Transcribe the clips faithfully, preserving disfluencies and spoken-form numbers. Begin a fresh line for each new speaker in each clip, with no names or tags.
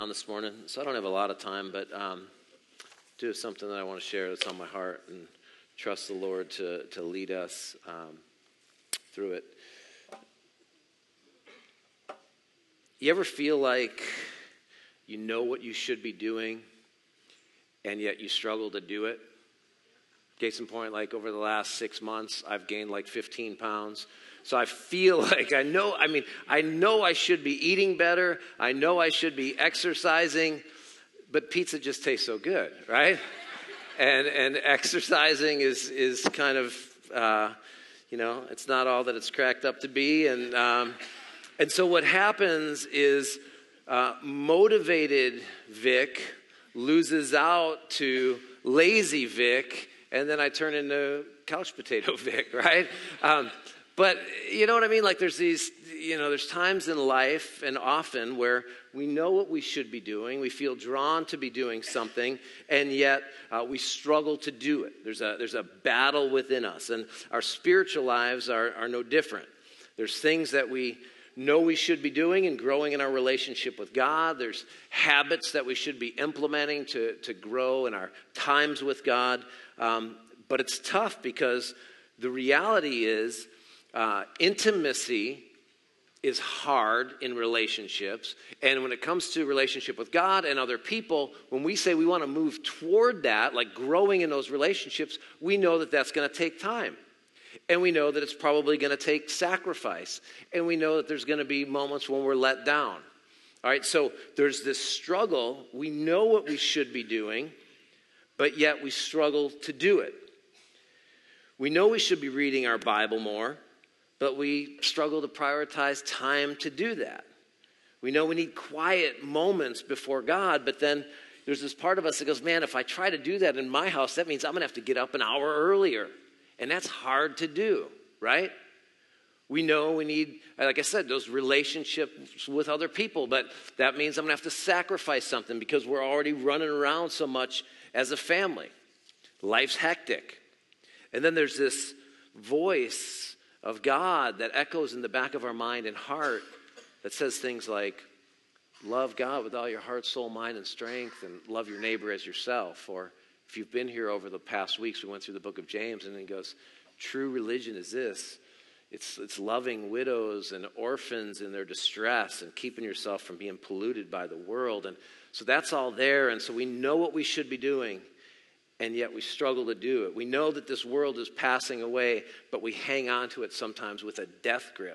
on this morning, so I don't have a lot of time, but um, do have something that I want to share that's on my heart, and trust the Lord to to lead us um, through it. You ever feel like you know what you should be doing, and yet you struggle to do it? Case in point, like over the last six months, I've gained like fifteen pounds. So I feel like I know, I mean, I know I should be eating better. I know I should be exercising, but pizza just tastes so good, right? and and exercising is is kind of, uh, you know, it's not all that it's cracked up to be. And, um, and so what happens is uh, motivated Vic loses out to lazy Vic, and then I turn into couch potato Vic, right? Um, but you know what I mean? Like there's these, you know, there's times in life and often where we know what we should be doing. We feel drawn to be doing something, and yet uh, we struggle to do it. There's a there's a battle within us, and our spiritual lives are, are no different. There's things that we know we should be doing and growing in our relationship with God. There's habits that we should be implementing to, to grow in our times with God. Um, but it's tough because the reality is uh, intimacy is hard in relationships. And when it comes to relationship with God and other people, when we say we want to move toward that, like growing in those relationships, we know that that's going to take time. And we know that it's probably going to take sacrifice. And we know that there's going to be moments when we're let down. All right, so there's this struggle. We know what we should be doing, but yet we struggle to do it. We know we should be reading our Bible more, but we struggle to prioritize time to do that. We know we need quiet moments before God, but then there's this part of us that goes, man, if I try to do that in my house, that means I'm going to have to get up an hour earlier. And that's hard to do, right? We know we need, like I said, those relationships with other people, but that means I'm going to have to sacrifice something because we're already running around so much as a family. Life's hectic. And then there's this voice of God that echoes in the back of our mind and heart that says things like, love God with all your heart, soul, mind, and strength, and love your neighbor as yourself. Or if you've been here over the past weeks, we went through the book of James, and he goes, true religion is this. It's, it's loving widows and orphans in their distress and keeping yourself from being polluted by the world. And so that's all there, and so we know what we should be doing, and yet we struggle to do it. We know that this world is passing away, but we hang on to it sometimes with a death grip.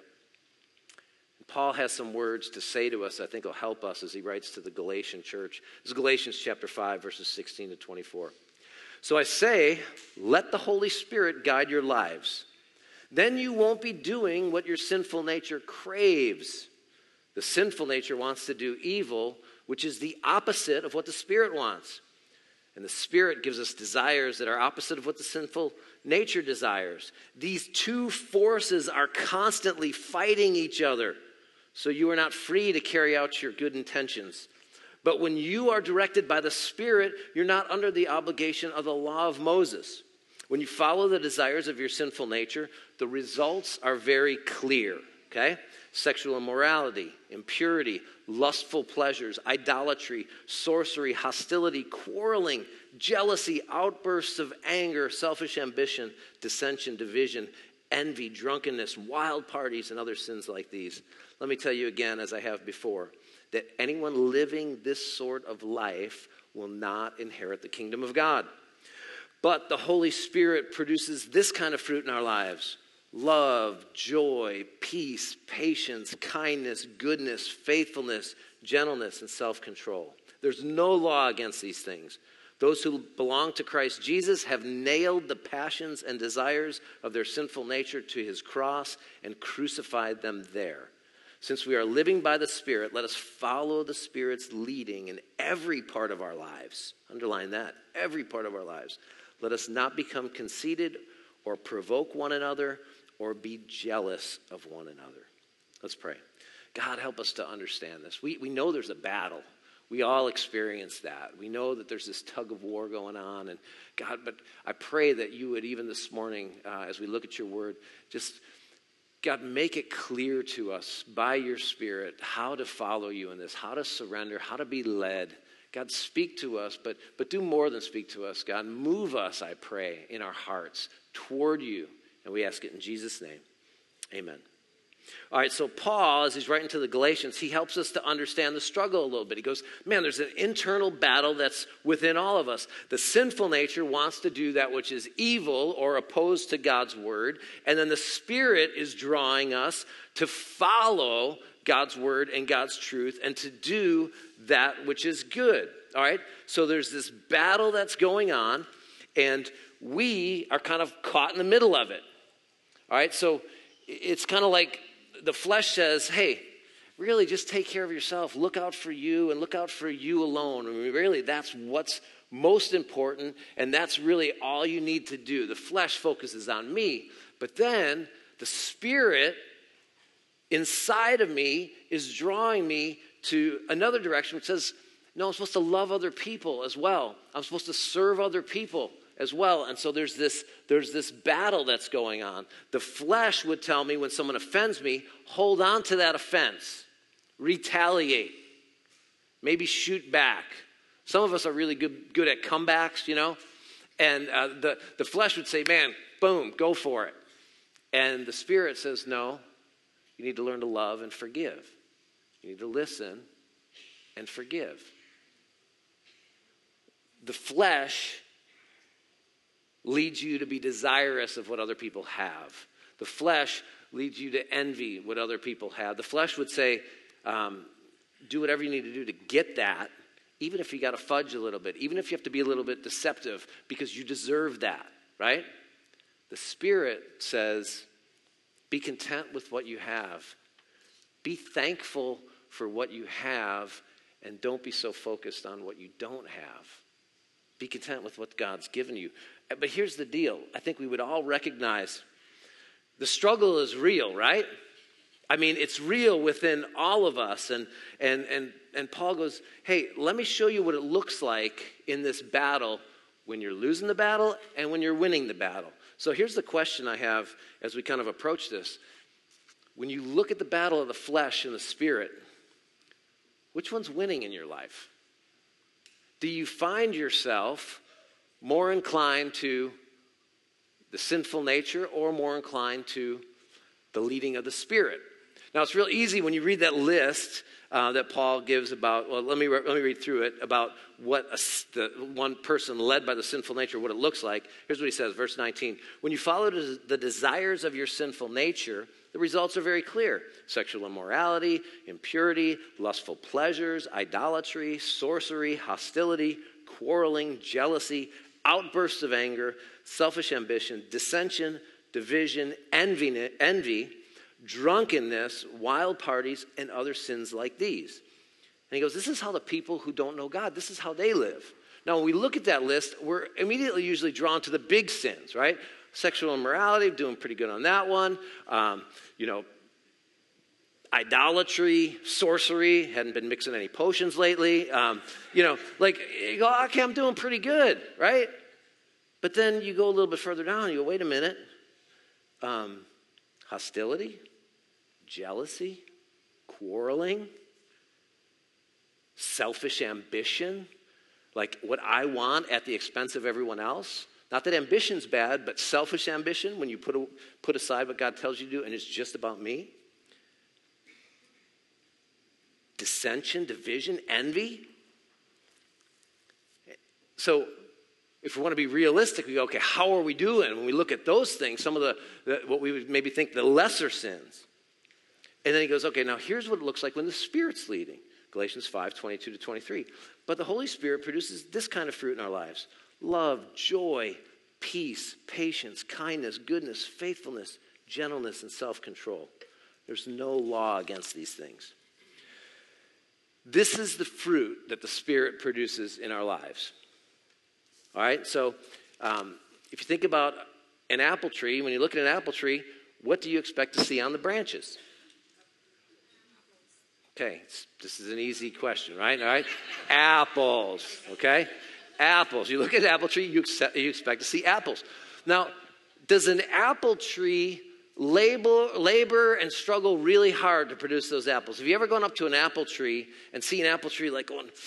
And Paul has some words to say to us I think will help us as he writes to the Galatian church. This is Galatians chapter five, verses sixteen to twenty-four. So I say, let the Holy Spirit guide your lives. Then you won't be doing what your sinful nature craves. The sinful nature wants to do evil, which is the opposite of what the Spirit wants. And the Spirit gives us desires that are opposite of what the sinful nature desires. These two forces are constantly fighting each other, so you are not free to carry out your good intentions. But when you are directed by the Spirit, you're not under the obligation of the law of Moses. When you follow the desires of your sinful nature, the results are very clear, okay? Sexual immorality, impurity, lustful pleasures, idolatry, sorcery, hostility, quarreling, jealousy, outbursts of anger, selfish ambition, dissension, division, envy, drunkenness, wild parties, and other sins like these. Let me tell you again, as I have before, that anyone living this sort of life will not inherit the kingdom of God. But the Holy Spirit produces this kind of fruit in our lives: love, joy, peace, patience, kindness, goodness, faithfulness, gentleness, and self-control. There's no law against these things. Those who belong to Christ Jesus have nailed the passions and desires of their sinful nature to his cross and crucified them there. Since we are living by the Spirit, let us follow the Spirit's leading in every part of our lives. Underline that, every part of our lives. Let us not become conceited or provoke one another or be jealous of one another. Let's pray. God, help us to understand this. We, we know there's a battle. We all experience that. We know that there's this tug of war going on. And God, but I pray that you would, even this morning, uh, as we look at your word, just God, make it clear to us by your Spirit how to follow you in this, how to surrender, how to be led. God, speak to us, but, but do more than speak to us. God, move us, I pray, in our hearts toward you. And we ask it in Jesus' name. Amen. All right, so Paul, as he's writing to the Galatians, he helps us to understand the struggle a little bit. He goes, man, there's an internal battle that's within all of us. The sinful nature wants to do that which is evil or opposed to God's word. And then the Spirit is drawing us to follow God's word and God's truth and to do that which is good. All right, so there's this battle that's going on, and we are kind of caught in the middle of it. All right, so it's kind of like the flesh says, hey, really just take care of yourself. Look out for you and look out for you alone. I mean, really, that's what's most important, and that's really all you need to do. The flesh focuses on me, but then the Spirit inside of me is drawing me to another direction, which says, no, I'm supposed to love other people as well. I'm supposed to serve other people as well. And so there's this, there's this battle that's going on. The flesh would tell me when someone offends me, hold on to that offense. Retaliate. Maybe shoot back. Some of us are really good, good at comebacks, you know. And uh, the, the flesh would say, man, boom, go for it. And the Spirit says, no, you need to learn to love and forgive. You need to listen and forgive. The flesh leads you to be desirous of what other people have. The flesh leads you to envy what other people have. The flesh would say, um, do whatever you need to do to get that, even if you got to fudge a little bit, even if you have to be a little bit deceptive, because you deserve that, right? The Spirit says, be content with what you have. Be thankful for what you have, and don't be so focused on what you don't have. Be content with what God's given you. But here's the deal. I think we would all recognize the struggle is real, right? I mean, it's real within all of us. And, and, and, and Paul goes, hey, let me show you what it looks like in this battle when you're losing the battle and when you're winning the battle. So here's the question I have as we kind of approach this. When you look at the battle of the flesh and the Spirit, which one's winning in your life? Do you find yourself more inclined to the sinful nature or more inclined to the leading of the Spirit? Now, it's real easy when you read that list uh, that Paul gives about, well, let me, let me read through it, about what a, the one person led by the sinful nature, what it looks like. Here's what he says, verse nineteen. When you follow the desires of your sinful nature, the results are very clear. Sexual immorality, impurity, lustful pleasures, idolatry, sorcery, hostility, quarreling, jealousy, outbursts of anger, selfish ambition, dissension, division, envy, envy, drunkenness, wild parties, and other sins like these. And he goes, this is how the people who don't know God, this is how they live. Now, when we look at that list, we're immediately usually drawn to the big sins, right? Sexual immorality, doing pretty good on that one. Um, you know, idolatry, sorcery, hadn't been mixing any potions lately. Um, you know, like, you go, okay, I'm doing pretty good, right? But then you go a little bit further down and you go, wait a minute. Um, hostility, jealousy, quarreling, selfish ambition, like what I want at the expense of everyone else. Not that ambition's bad, but selfish ambition, when you put, a, put aside what God tells you to do and it's just about me. Dissension, division, envy. So if we want to be realistic, we go, okay, how are we doing? When we look at those things, some of the, the what we would maybe think the lesser sins. And then he goes, okay, now here's what it looks like when the Spirit's leading. Galatians five, twenty-two to twenty-three. But the Holy Spirit produces this kind of fruit in our lives. Love, joy, peace, patience, kindness, goodness, faithfulness, gentleness, and self-control. There's no law against these things. This is the fruit that the Spirit produces in our lives. All right, so um, if you think about an apple tree, when you look at an apple tree, what do you expect to see on the branches? Okay, this is an easy question, right? All right, apples, okay? Apples. You look at an apple tree, you, accept, you expect to see apples. Now, does an apple tree labor, labor and struggle really hard to produce those apples. Have you ever gone up to an apple tree and seen an apple tree like going,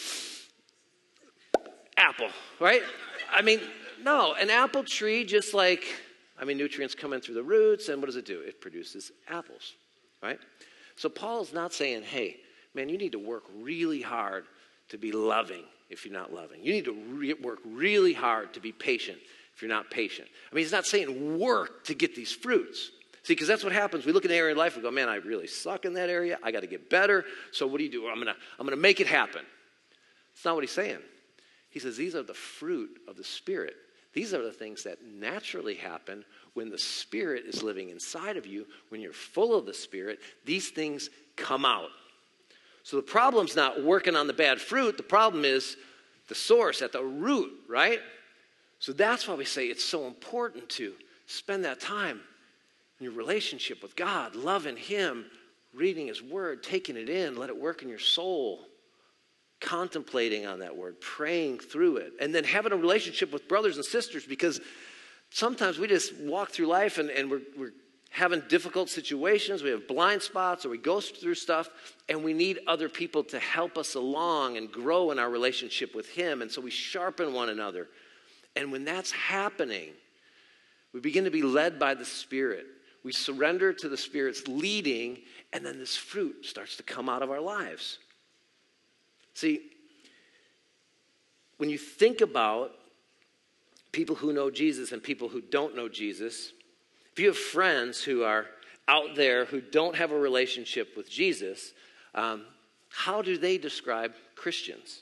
apple, right? I mean, no, an apple tree just like, I mean, nutrients come in through the roots, and what does it do? It produces apples, right? So Paul's not saying, hey, man, you need to work really hard to be loving if you're not loving. You need to re- work really hard to be patient if you're not patient. I mean, he's not saying work to get these fruits. See, because that's what happens. We look at an area in life and go, man, I really suck in that area. I got to get better. So what do you do? I'm going to I'm going to make it happen. That's not what he's saying. He says these are the fruit of the Spirit. These are the things that naturally happen when the Spirit is living inside of you. When you're full of the Spirit, these things come out. So the problem's not working on the bad fruit. The problem is the source at the root, right? So that's why we say it's so important to spend that time in your relationship with God, loving Him, reading His Word, taking it in, let it work in your soul, contemplating on that Word, praying through it, and then having a relationship with brothers and sisters, because sometimes we just walk through life and, and we're, we're having difficult situations, we have blind spots, or we go through stuff, and we need other people to help us along and grow in our relationship with Him, and so we sharpen one another. And when that's happening, we begin to be led by the Spirit. We surrender to the Spirit's leading, and then this fruit starts to come out of our lives. See, when you think about people who know Jesus and people who don't know Jesus, if you have friends who are out there who don't have a relationship with Jesus, um, how do they describe Christians?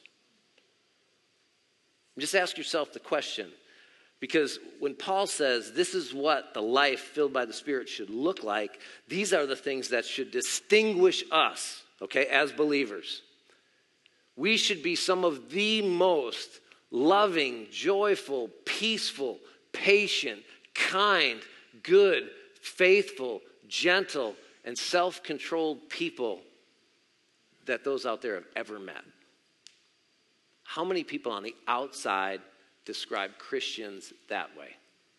Just ask yourself the question, because when Paul says this is what the life filled by the Spirit should look like, these are the things that should distinguish us, okay, as believers. We should be some of the most loving, joyful, peaceful, patient, kind, good, faithful, gentle, and self-controlled people that those out there have ever met. How many people on the outside describe Christians that way?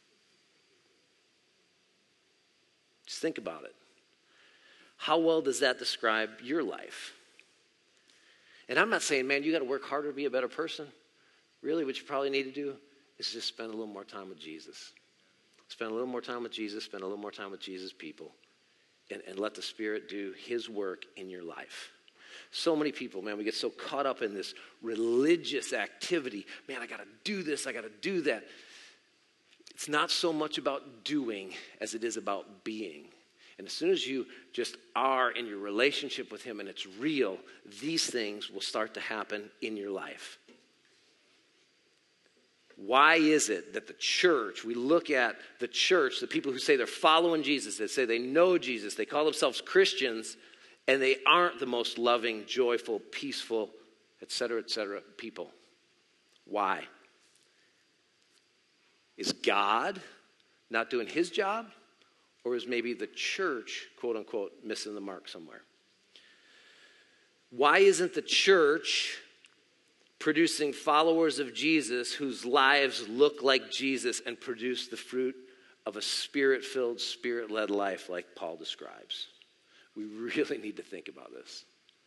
Just think about it. How well does that describe your life? And I'm not saying, man, you got to work harder to be a better person. Really, what you probably need to do is just spend a little more time with Jesus. Spend a little more time with Jesus, spend a little more time with Jesus' people, and, and let the Spirit do His work in your life. So many people, man, we get so caught up in this religious activity. Man, I got to do this, I got to do that. It's not so much about doing as it is about being. And as soon as you just are in your relationship with Him and it's real, these things will start to happen in your life. Why is it that the church, we look at the church, the people who say they're following Jesus, they say they know Jesus, they call themselves Christians, and they aren't the most loving, joyful, peaceful, et cetera, et cetera people? Why? Is God not doing His job? Or is maybe the church, quote unquote, missing the mark somewhere? Why isn't the church producing followers of Jesus whose lives look like Jesus and produce the fruit of a Spirit-filled, Spirit-led life like Paul describes? We really need to think about this.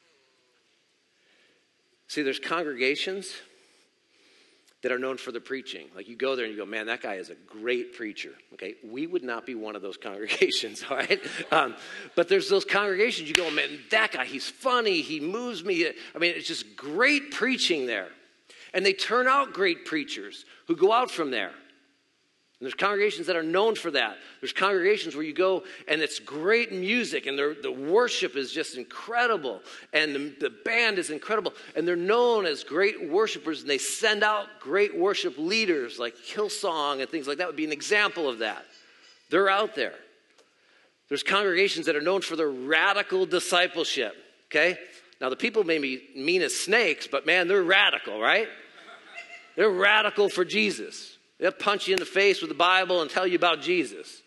See, there's congregations that are known for the preaching. Like you go there and you go, man, that guy is a great preacher. Okay, we would not be one of those congregations, all right? Um, but there's those congregations, you go, man, that guy, he's funny, he moves me. I mean, it's just great preaching there. And they turn out great preachers who go out from there. And there's congregations that are known for that. There's congregations where you go and it's great music and the worship is just incredible. And the, the band is incredible. And they're known as great worshipers, and they send out great worship leaders like Hillsong and things like that would be an example of that. They're out there. There's congregations that are known for their radical discipleship, okay? Now the people may be mean as snakes, but man, they're radical, right? They're radical for Jesus. They'll punch you in the face with the Bible and tell you about Jesus.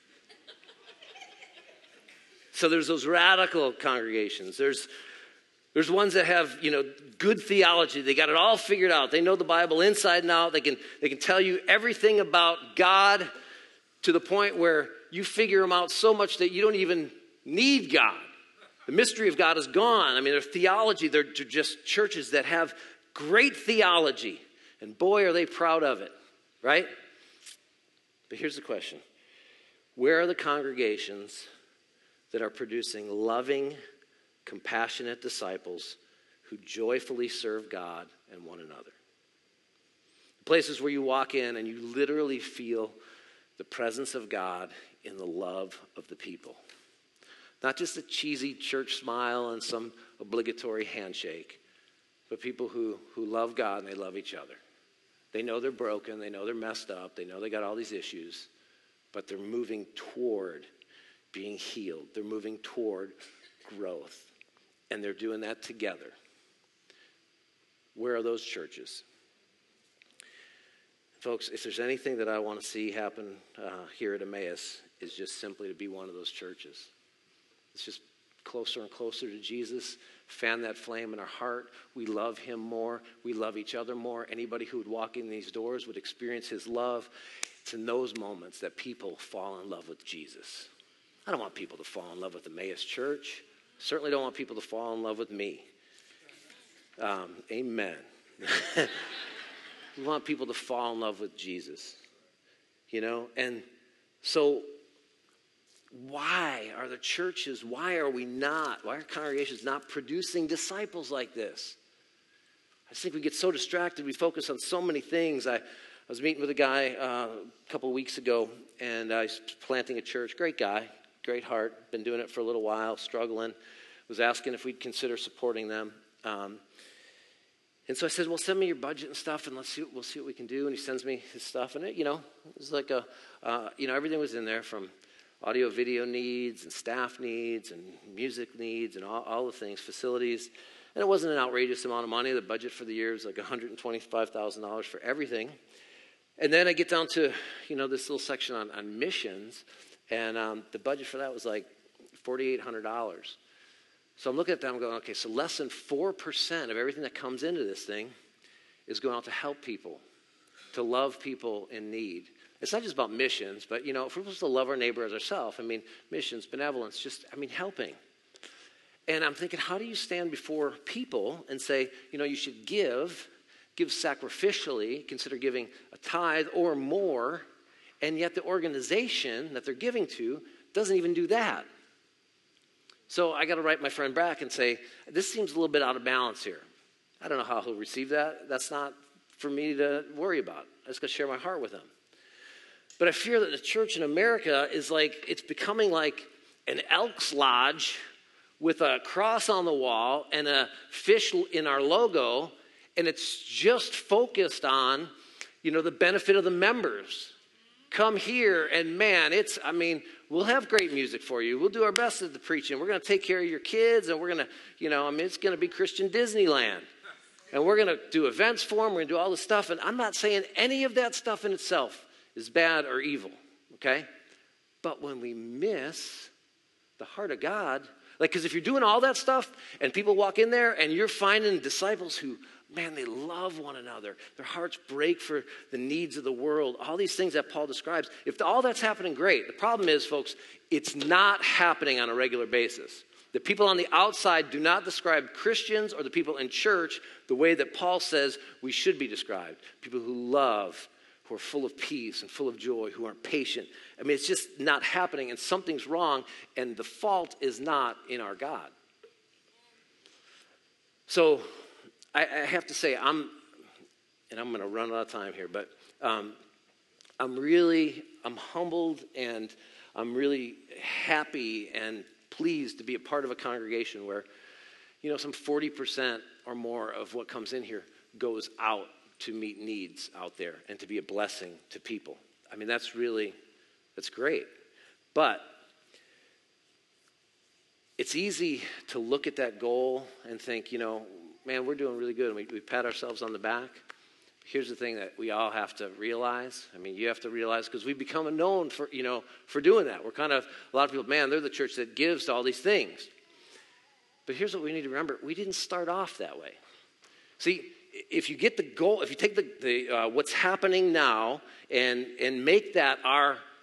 So there's those radical congregations. There's, there's ones that have, you know, good theology. They got it all figured out. They know the Bible inside and out. They can, they can tell you everything about God to the point where you figure them out so much that you don't even need God. The mystery of God is gone. I mean, their theology, they're just churches that have great theology. And boy, are they proud of it, right? But here's the question. Where are the congregations that are producing loving, compassionate disciples who joyfully serve God and one another? Places where you walk in and you literally feel the presence of God in the love of the people. Not just a cheesy church smile and some obligatory handshake, but people who, who love God and they love each other. They know they're broken, they know they're messed up, they know they got all these issues, but they're moving toward being healed. They're moving toward growth, and they're doing that together. Where are those churches? Folks, if there's anything that I want to see happen uh, here at Emmaus, is just simply to be one of those churches. It's just closer and closer to Jesus. Fan that flame in our heart. We love him more. We love each other more. Anybody who would walk in these doors would experience his love. It's in those moments that people fall in love with Jesus. I don't want people to fall in love with Emmaus Church. Certainly don't want people to fall in love with me. Um, amen. We want people to fall in love with Jesus, you know? And so why are the churches, why are we not, why are congregations not producing disciples like this? I think we get so distracted. We focus on so many things. I, I was meeting with a guy uh, a couple of weeks ago, and I was planting a church. Great guy, great heart, been doing it for a little while, struggling. Was asking if we'd consider supporting them. Um, And so I said, well, send me your budget and stuff, and let's see, we'll see what we can do. And he sends me his stuff. And, it, you know, it was like a, uh, you know, everything was in there from audio, video needs and staff needs and music needs and all, all the things, facilities. And it wasn't an outrageous amount of money. The budget for the year was like one hundred twenty-five thousand dollars for everything. And then I get down to, you know, this little section on, on missions. And um, the budget for that was like four thousand eight hundred dollars. So I'm looking at that, I'm going, okay, so less than four percent of everything that comes into this thing is going out to help people, to love people in need. It's not just about missions, but, you know, if we're supposed to love our neighbor as ourselves, I mean, missions, benevolence, just, I mean, helping. And I'm thinking, how do you stand before people and say, you know, you should give, give sacrificially, consider giving a tithe or more, and yet the organization that they're giving to doesn't even do that. So I got to write my friend back and say, this seems a little bit out of balance here. I don't know how he'll receive that. That's not for me to worry about. I just got to share my heart with him. But I fear that the church in America is like, it's becoming like an Elks Lodge with a cross on the wall and a fish in our logo, and it's just focused on, you know, the benefit of the members. Come here, and man, it's, I mean, we'll have great music for you. We'll do our best at the preaching. We're going to take care of your kids, and we're going to, you know, I mean, it's going to be Christian Disneyland. And we're going to do events for them. We're going to do all this stuff. And I'm not saying any of that stuff in itself is bad or evil, okay? But when we miss the heart of God, like, because if you're doing all that stuff, and people walk in there, and you're finding disciples who, man, they love one another. Their hearts break for the needs of the world. All these things that Paul describes. If all that's happening, great. The problem is, folks, it's not happening on a regular basis. The people on the outside do not describe Christians or the people in church the way that Paul says we should be described. People who love, who are full of peace and full of joy, who aren't patient. I mean, it's just not happening, and something's wrong, and the fault is not in our God. So I, I have to say, I'm, and I'm going to run out of time here, but um, I'm really, I'm humbled, and I'm really happy and pleased to be a part of a congregation where, you know, some forty percent or more of what comes in here goes out to meet needs out there and to be a blessing to people. I mean, that's really, that's great. But it's easy to look at that goal and think, you know, man, we're doing really good, and we, we pat ourselves on the back. Here's the thing that we all have to realize. I mean, you have to realize, because we become known for, you know, for doing that. We're kind of, a lot of people, man, they're the church that gives to all these things. But here's what we need to remember. We didn't start off that way. See, if you get the goal, if you take the, the uh, what's happening now and, and make that our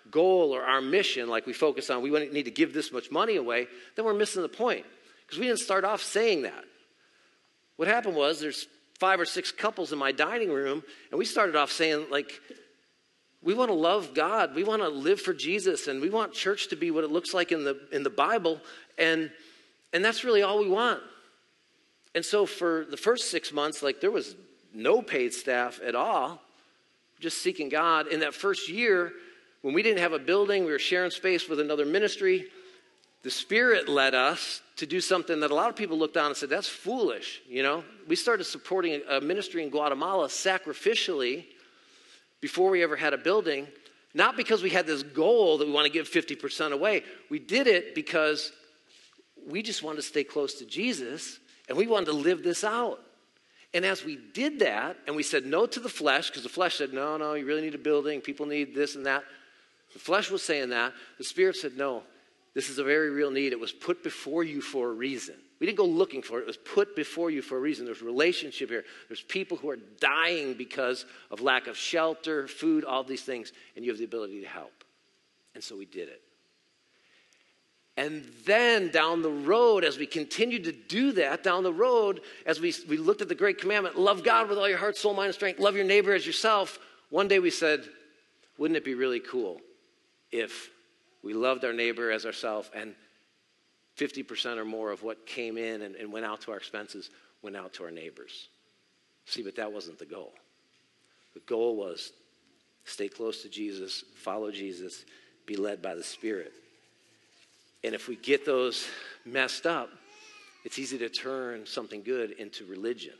goal or our mission, like we focus on, we need to give this much money away, then we're missing the point. Because we didn't start off saying that. What happened was there's five or six couples in my dining room, and we started off saying, like, we want to love God. We want to live for Jesus, and we want church to be what it looks like in the in the Bible, and and that's really all we want. And so for the first six months, like, there was no paid staff at all, just seeking God. In that first year, when we didn't have a building, we were sharing space with another ministry, the Spirit led us to do something that a lot of people looked down and said, that's foolish, you know. We started supporting a ministry in Guatemala sacrificially before we ever had a building, not because we had this goal that we want to give fifty percent away. We did it because we just wanted to stay close to Jesus, and we wanted to live this out. And as we did that, and we said no to the flesh, because the flesh said, no, no, you really need a building. People need this and that. The flesh was saying that. The Spirit said, no, this is a very real need. It was put before you for a reason. We didn't go looking for it. It was put before you for a reason. There's relationship here. There's people who are dying because of lack of shelter, food, all these things, and you have the ability to help. And so we did it. And then down the road, as we continued to do that, down the road, as we, we looked at the great commandment, love God with all your heart, soul, mind, and strength, love your neighbor as yourself, one day we said, wouldn't it be really cool if we loved our neighbor as ourselves, and fifty percent or more of what came in and, and went out to our expenses went out to our neighbors? See, but that wasn't the goal. The goal was stay close to Jesus, follow Jesus, be led by the Spirit. And if we get those messed up, it's easy to turn something good into religion.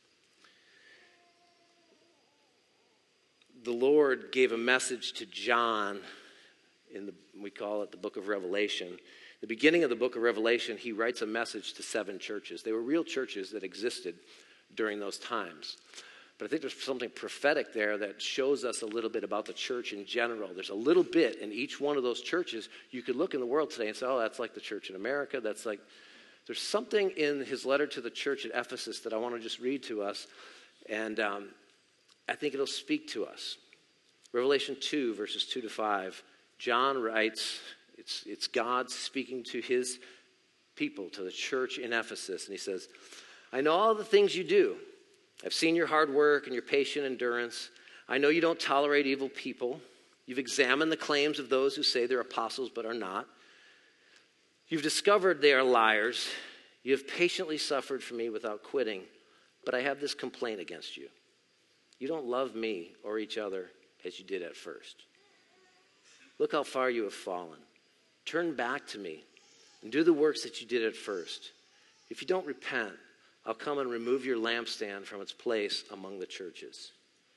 The Lord gave a message to John in the, we call it the book of Revelation. The beginning of the book of Revelation, he writes a message to seven churches. They were real churches that existed during those times. But I think there's something prophetic there that shows us a little bit about the church in general. There's a little bit in each one of those churches. You could look in the world today and say, oh, that's like the church in America. That's like, there's something in his letter to the church at Ephesus that I want to just read to us. And um, I think it'll speak to us. Revelation two, verses two to five. John writes, it's, it's God speaking to his people, to the church in Ephesus. And he says, I know all the things you do. I've seen your hard work and your patient endurance. I know you don't tolerate evil people. You've examined the claims of those who say they're apostles but are not. You've discovered they are liars. You have patiently suffered for me without quitting. But I have this complaint against you. You don't love me or each other as you did at first. Look how far you have fallen. Turn back to me and do the works that you did at first. If you don't repent, I'll come and remove your lampstand from its place among the churches.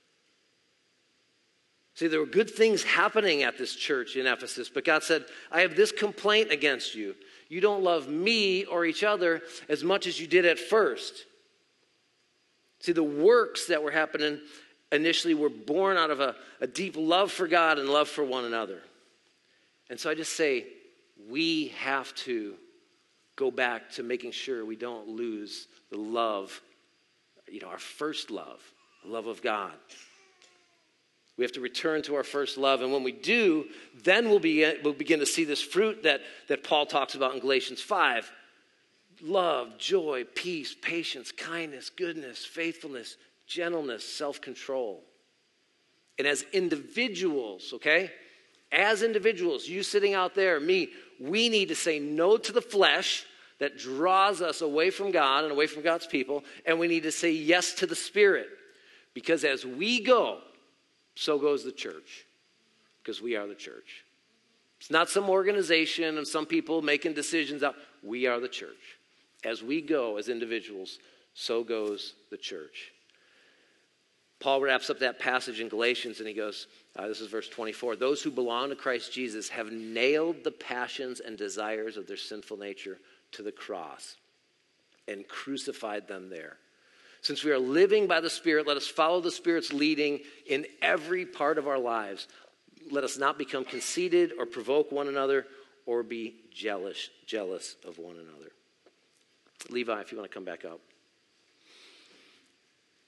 See, there were good things happening at this church in Ephesus, but God said, I have this complaint against you. You don't love me or each other as much as you did at first. See, the works that were happening initially were born out of a, a deep love for God and love for one another. And so I just say, we have to go back to making sure we don't lose the love, you know, our first love, the love of God. We have to return to our first love. And when we do, then we'll, be, we'll begin to see this fruit that, that Paul talks about in Galatians five. Love, joy, peace, patience, kindness, goodness, faithfulness, gentleness, self-control. And as individuals, okay, as individuals, you sitting out there, me, we need to say no to the flesh that draws us away from God and away from God's people, and we need to say yes to the Spirit. Because as we go, so goes the church, because we are the church. It's not some organization and some people making decisions out. We are the church. As we go as individuals, so goes the church. Paul wraps up that passage in Galatians and he goes, uh, this is verse twenty-four, those who belong to Christ Jesus have nailed the passions and desires of their sinful nature to the cross and crucified them there. Since we are living by the Spirit, let us follow the Spirit's leading in every part of our lives. Let us not become conceited or provoke one another or be jealous, jealous of one another. Levi, if you want to come back up.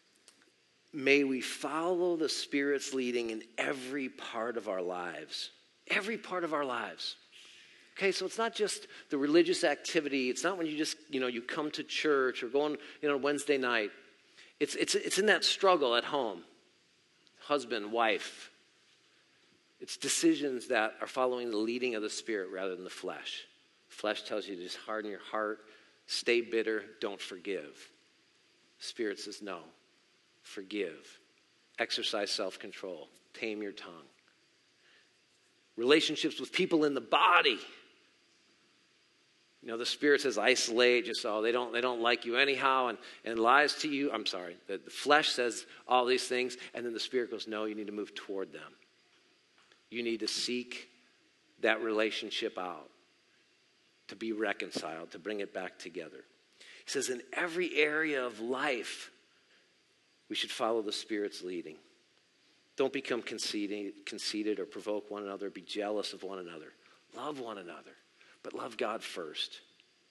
May we follow the Spirit's leading in every part of our lives. Every part of our lives. Okay, so it's not just the religious activity. It's not when you just, you know, you come to church or go on, you know, Wednesday night. It's, it's, it's in that struggle at home. Husband, wife. It's decisions that are following the leading of the Spirit rather than the flesh. Flesh tells you to just harden your heart, stay bitter, don't forgive. Spirit says no, forgive. Exercise self-control, tame your tongue. Relationships with people in the body. You know, the Spirit says isolate, just so they don't they don't like you anyhow and, and lies to you. I'm sorry. The, the flesh says all these things, and then the Spirit goes, no, you need to move toward them. You need to seek that relationship out, to be reconciled, to bring it back together. He says in every area of life, we should follow the Spirit's leading. Don't become conceited, conceited or provoke one another. Be jealous of one another. Love one another. But love God first.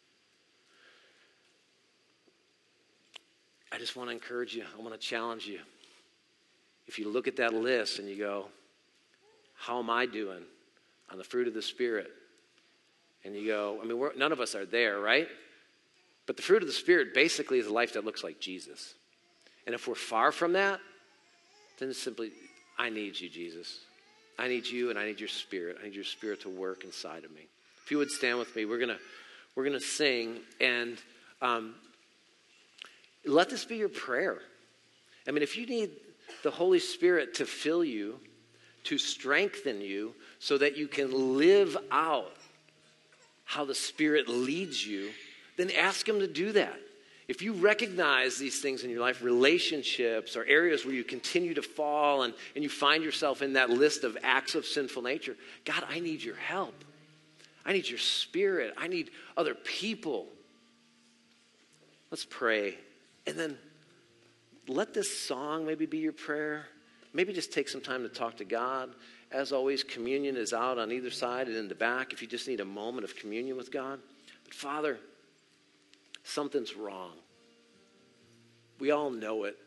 I just want to encourage you. I want to challenge you. If you look at that list and you go, how am I doing on the fruit of the Spirit? And you go, I mean, we're, none of us are there, right? But the fruit of the Spirit basically is a life that looks like Jesus. And if we're far from that, then it's simply, I need you, Jesus. I need you and I need your Spirit. I need your Spirit to work inside of me. If you would stand with me, we're gonna we're gonna sing, and um, let this be your prayer. I mean, if you need the Holy Spirit to fill you, to strengthen you, so that you can live out how the Spirit leads you, then ask Him to do that. If you recognize these things in your life, relationships or areas where you continue to fall and, and you find yourself in that list of acts of sinful nature, God, I need your help. I need your Spirit. I need other people. Let's pray. And then let this song maybe be your prayer. Maybe just take some time to talk to God. As always, communion is out on either side and in the back if you just need a moment of communion with God. But Father, something's wrong. We all know it.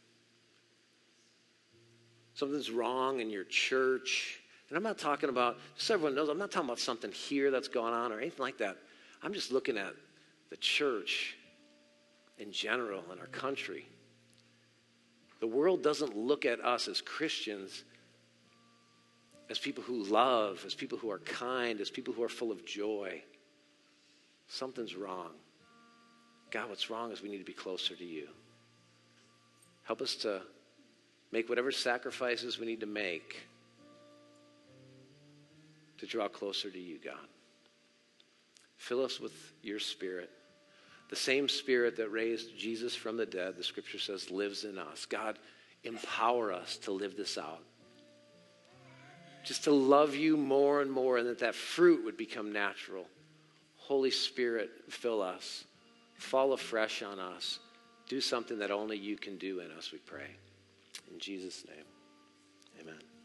Something's wrong in your church. And I'm not talking about, just so everyone knows, I'm not talking about something here that's going on or anything like that. I'm just looking at the church in general in our country. The world doesn't look at us as Christians as people who love, as people who are kind, as people who are full of joy. Something's wrong. God, what's wrong is we need to be closer to you. Help us to make whatever sacrifices we need to make to draw closer to you, God. Fill us with your Spirit. The same Spirit that raised Jesus from the dead, the Scripture says, lives in us. God, empower us to live this out. Just to love you more and more, and that that fruit would become natural. Holy Spirit, fill us. Fall afresh on us. Do something that only you can do in us, we pray. In Jesus' name, amen.